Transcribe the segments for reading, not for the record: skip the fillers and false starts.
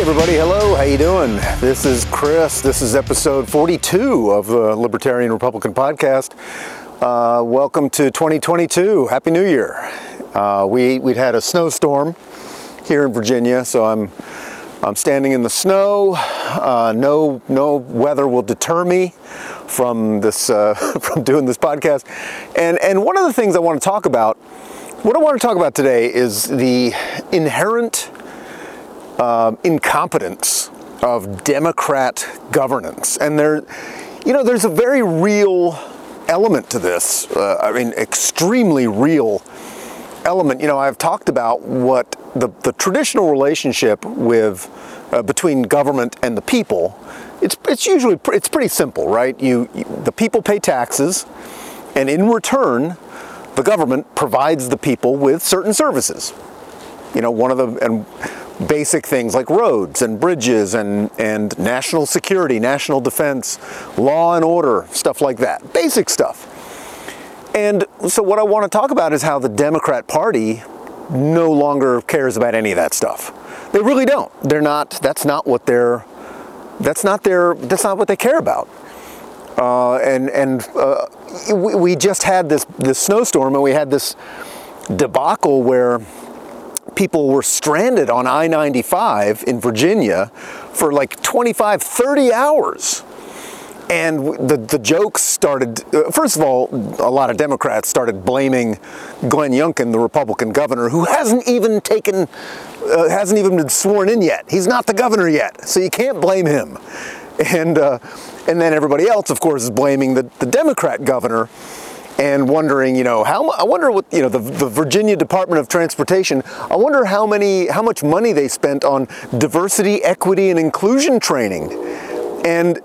everybody, hello, how you doing? This is Chris. This is episode 42 of the Libertarian Republican Podcast. Welcome to 2022. Happy New Year. We'd had a snowstorm here in Virginia, so I'm standing in the snow. No weather will deter me from this from doing this podcast. And one of the things I want to talk about, today is the inherent incompetence of Democrat governance. And there's a very real element to this. Extremely real element. I've talked about what the traditional relationship with between government and the people. It's pretty simple, right? The people pay taxes, and in return, the government provides the people with certain services. One of the basic things like roads and bridges and national security, national defense, law and order, stuff like that. Basic stuff. And so what I want to talk about is how the Democrat Party no longer cares about any of that stuff. They really don't. That's not what they care about. We just had this snowstorm, and we had this debacle where people were stranded on I-95 in Virginia for like 25, 30 hours. And the jokes started, first of all, a lot of Democrats started blaming Glenn Youngkin, the Republican governor, who hasn't even been sworn in yet. He's not the governor yet, so you can't blame him. And then everybody else, of course, is blaming the Democrat governor and wondering, I wonder what, the Virginia Department of Transportation, I wonder how much money they spent on diversity, equity, and inclusion training. And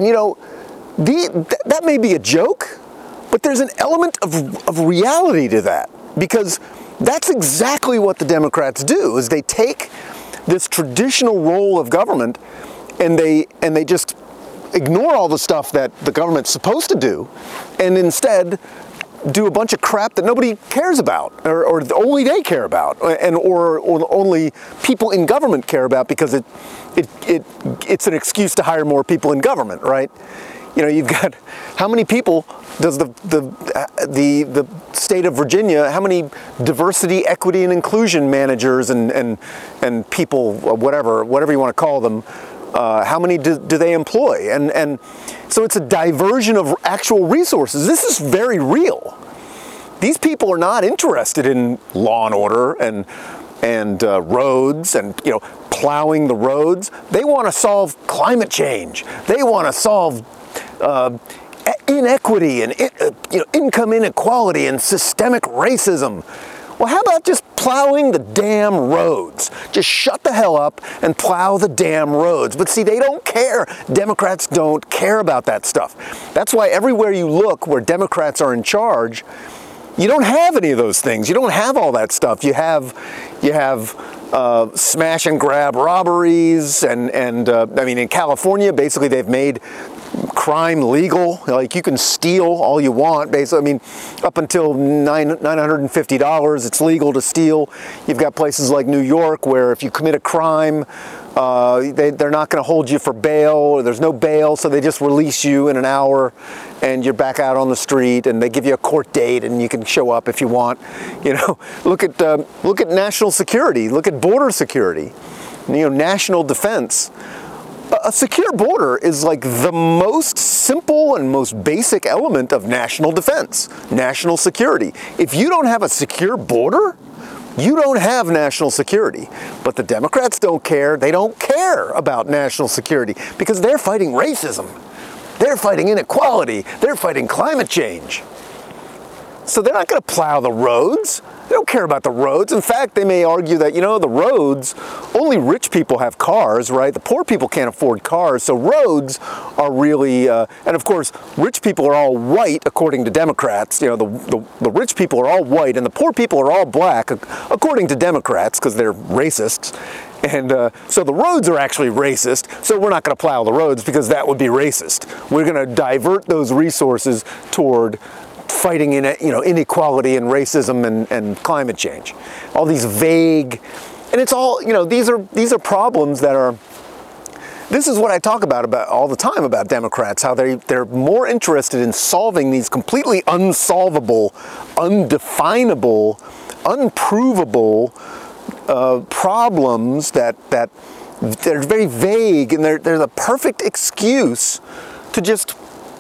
that may be a joke, but there's an element of reality to that, because that's exactly what the Democrats do, is they take this traditional role of government and they just ignore all the stuff that the government's supposed to do, and instead do a bunch of crap that nobody cares about, or only they care about, or only people in government care about, because it's an excuse to hire more people in government, right? You've got, how many people does the state of Virginia, how many diversity, equity, and inclusion managers and people, whatever you want to call them, how many do they employ? And so it's a diversion of actual resources. This is very real. These people are not interested in law and order and roads and plowing the roads. They want to solve climate change. They want to solve inequity and income inequality and systemic racism. Well, how about just plowing the damn roads? Just shut the hell up and plow the damn roads. But see, they don't care. Democrats don't care about that stuff. That's why everywhere you look where Democrats are in charge, you don't have any of those things. You don't have all that stuff. You have smash and grab robberies, and in California, basically they've made crime legal. Like, you can steal all you want, basically. Up until $950, it's legal to steal. You've got places like New York where if you commit a crime, they're not going to hold you for bail, or there's no bail, so they just release you in an hour, and you're back out on the street, and they give you a court date, and you can show up if you want. Look at national security. Look at border security. National defense. A secure border is like the most simple and most basic element of national defense, national security. If you don't have a secure border, you don't have national security. But the Democrats don't care. They don't care about national security because they're fighting racism. They're fighting inequality. They're fighting climate change. So they're not going to plow the roads. They don't care about the roads. In fact, they may argue that, the roads, only rich people have cars, right? The poor people can't afford cars. So roads are really, and of course, rich people are all white, according to Democrats. The rich people are all white, and the poor people are all black, according to Democrats, because they're racists. And so the roads are actually racist, so we're not going to plow the roads because that would be racist. We're going to divert those resources toward fighting inequality and racism and climate change. All these vague, and it's all, these are problems that are this is what I talk about all the time about Democrats, how they're more interested in solving these completely unsolvable, undefinable, unprovable problems that they're very vague, and they're the perfect excuse to just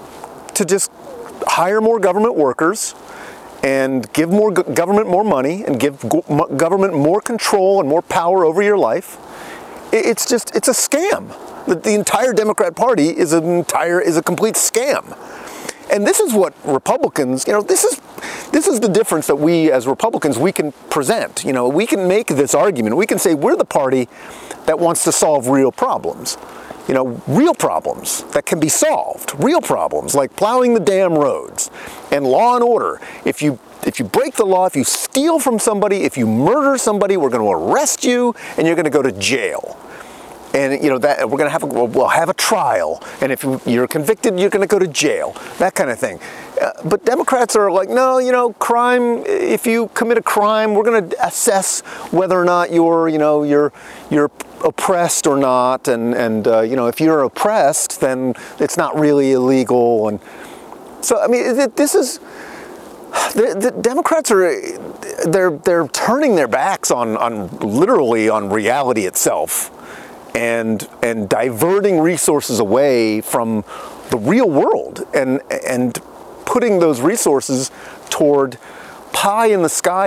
hire more government workers and give more government more money and give government more control and more power over your life. It's a scam. The entire Democrat Party is a complete scam. And this is what Republicans, this is the difference that we as Republicans, we can present. We can make this argument. We can say we're the party that wants to solve real problems. Real problems that can be solved. Real problems like plowing the damn roads and law and order. If you break the law, if you steal from somebody, if you murder somebody, we're going to arrest you and you're going to go to jail. And that we're going to we'll have a trial, and if you're convicted, you're going to go to jail. That kind of thing. But Democrats are like, no, crime. If you commit a crime, we're going to assess whether or not you're oppressed or not, and if you're oppressed, then it's not really illegal. And so this is the Democrats they're turning their backs on literally on reality itself. And diverting resources away from the real world and putting those resources toward pie in the sky,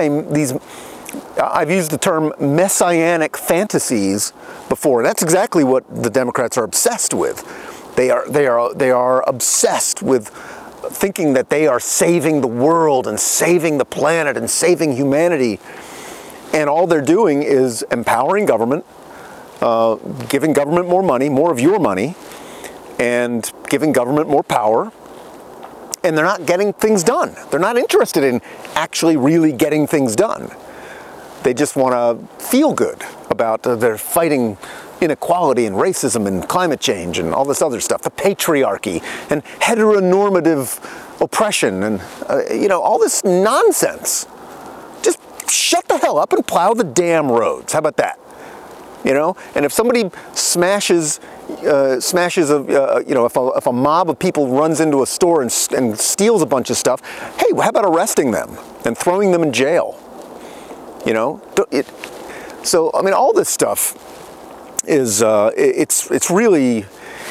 I've used the term messianic fantasies before. That's exactly what the Democrats are obsessed with. They are obsessed with thinking that they are saving the world and saving the planet and saving humanity. And all they're doing is empowering government, giving government more money, more of your money, and giving government more power, and they're not getting things done. They're not interested in actually really getting things done. They just want to feel good about they're fighting inequality and racism and climate change and all this other stuff, the patriarchy and heteronormative oppression and all this nonsense. Just shut the hell up and plow the damn roads. How about that? And if somebody smashes if a mob of people runs into a store and steals a bunch of stuff, hey, how about arresting them and throwing them in jail? So all this stuff is it's really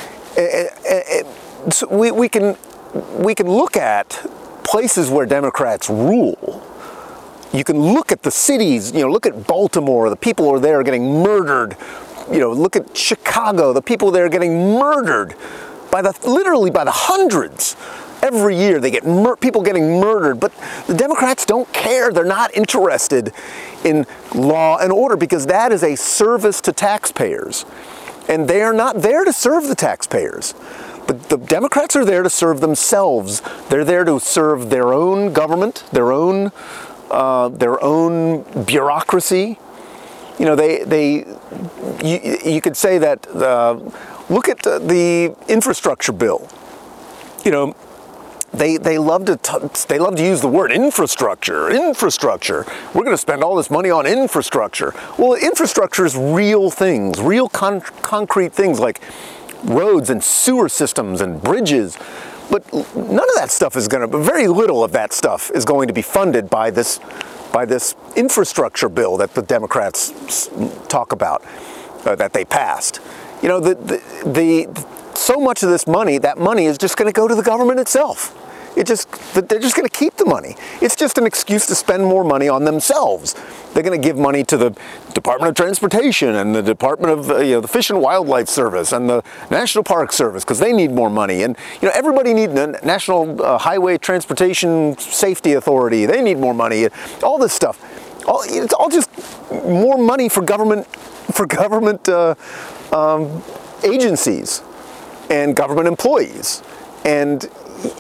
we can look at places where Democrats rule. You can look at the cities, look at Baltimore, the people who are there getting murdered. Look at Chicago, the people there getting murdered literally by the hundreds. Every year they get people getting murdered, but the Democrats don't care. They're not interested in law and order because that is a service to taxpayers. And they are not there to serve the taxpayers. The Democrats are there to serve themselves. They're there to serve their own government, their own bureaucracy. You could say that. Look at the infrastructure bill. They love to use the word infrastructure. Infrastructure. We're going to spend all this money on infrastructure. Well, infrastructure is real things, real concrete things like roads and sewer systems and bridges. But none of that stuff very little of that stuff is going to be funded by this infrastructure bill that the Democrats talk about, that they passed. So much of this money, that money is just going to go to the government itself. They're just going to keep the money. It's just an excuse to spend more money on themselves. They're going to give money to the Department of Transportation and the Department of the Fish and Wildlife Service and the National Park Service because they need more money. And everybody needs the National Highway Transportation Safety Authority. They need more money. All this stuff. It's all just more money for government agencies and government employees. And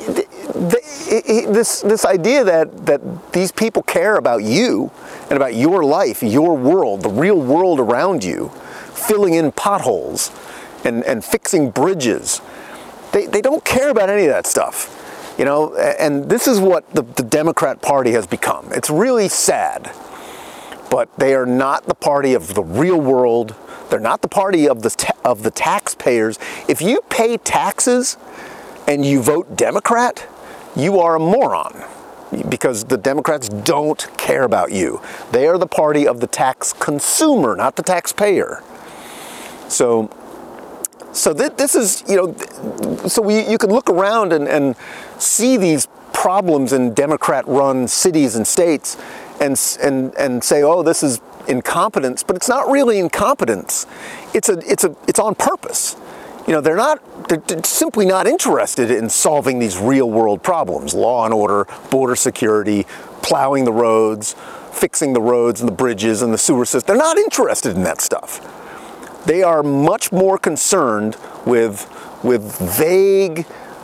this idea that these people care about you and about your life, your world, the real world around you, filling in potholes and fixing bridges. They don't care about any of that stuff. And this is what the Democrat Party has become. It's really sad, but they are not the party of the real world, They're not the party of the taxpayers. If you pay taxes and you vote Democrat, you are a moron, because the Democrats don't care about you. They are the party of the tax consumer, not the taxpayer. So this is, you can look around and see these problems in Democrat-run cities and states and say, oh, this is incompetence, but it's not really incompetence. It's on purpose. They're simply not interested in solving these real world problems: law and order, border security, plowing the roads, fixing the roads and the bridges and the sewer system. They're not interested in that stuff. They are much more concerned with vague,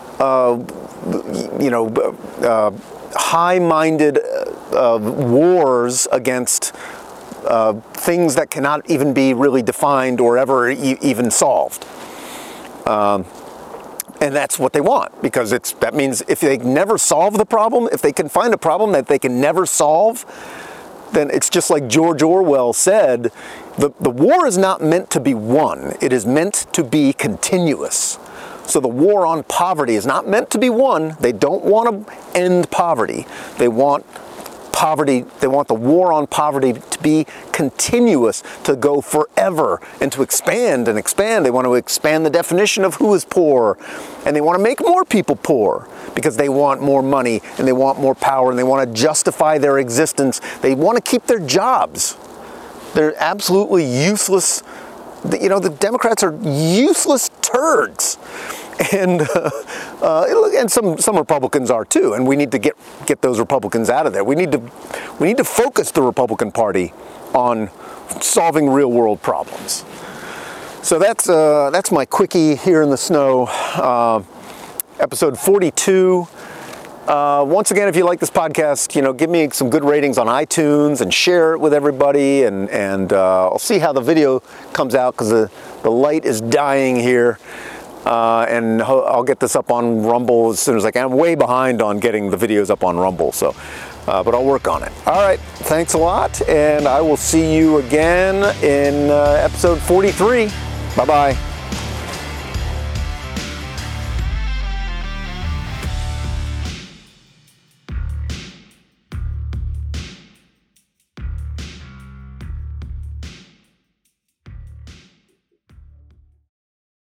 high-minded wars against things that cannot even be really defined or ever even solved. And that's what they want, because that means if they never solve the problem, if they can find a problem that they can never solve, then it's just like George Orwell said, the war is not meant to be won, it is meant to be continuous. So the war on poverty is not meant to be won. They don't want to end poverty. They want the war on poverty to be continuous, to go forever, and to expand and expand. They want to expand the definition of who is poor, and they want to make more people poor because they want more money and they want more power and they want to justify their existence. They want to keep their jobs. They're absolutely useless. The Democrats are useless turds. And some Republicans are too, and we need to get those Republicans out of there. We need to focus the Republican Party on solving real world problems. So that's my quickie here in the snow, episode 42. Once again, if you like this podcast, give me some good ratings on iTunes and share it with everybody. And I'll see how the video comes out, because the light is dying here. And I'll get this up on Rumble as soon as I can. I'm way behind on getting the videos up on Rumble, so but I'll work on it. All right, thanks a lot, and I will see you again in episode 43. Bye-bye.